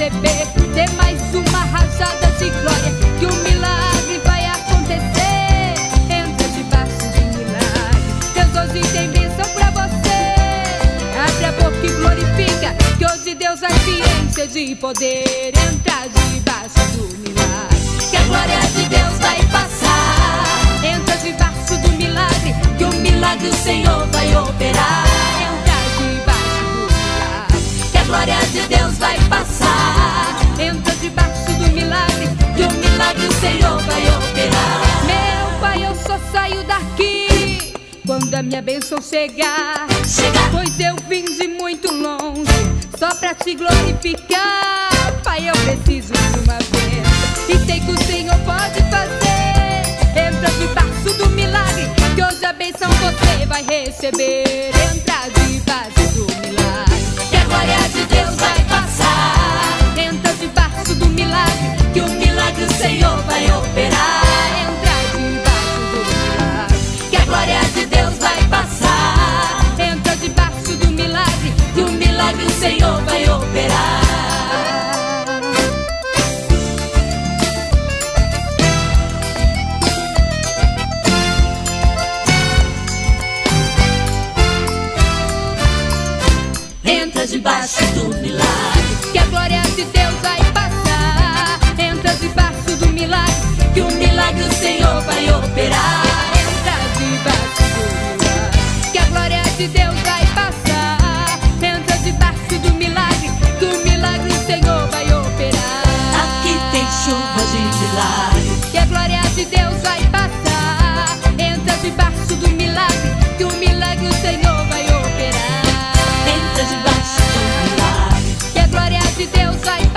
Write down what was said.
receber. Dê mais uma rajada de glória, que o milagre vai acontecer. Entra debaixo de milagre. Deus hoje tem bênção pra você. Abre a boca e glorifica, que hoje Deus vai te encher de poder. Entra debaixo do milagre, que a glória de Deus vai passar. Entra debaixo do milagre, que o milagre o Senhor vai operar. Entra debaixo do milagre, que a glória de Deus vai passar. Entra debaixo do milagre, que o milagre o Senhor vai operar. Meu Pai, eu só saio daqui quando a minha bênção chegar. Pois eu vim de muito longe só pra te glorificar. Pai, eu preciso de uma bênção e sei que o Senhor pode fazer. Entra debaixo do milagre, que hoje a bênção você vai receber. Entra debaixo do milagre, que a glória de Deus vai passar. Entra debaixo do milagre, que o milagre o Senhor vai operar. Entra debaixo do milagre, que a glória de Deus vai passar. Entra debaixo do milagre, que o milagre o Senhor vai operar. Entra debaixo do milagre, que a glória de Deus vai passar. Entra debaixo do milagre, que o milagre o Senhor vai operar. Entra debaixo do milagre, que a glória de Deus vai passar. Entra debaixo do milagre, que o milagre o Senhor vai operar. Aqui tem chuva de milagre, que a glória de Deus vai passar. Entra debaixo do milagre, que o milagre o Senhor vai operar. entra debaixo do milagre. Que a glória de Deus vai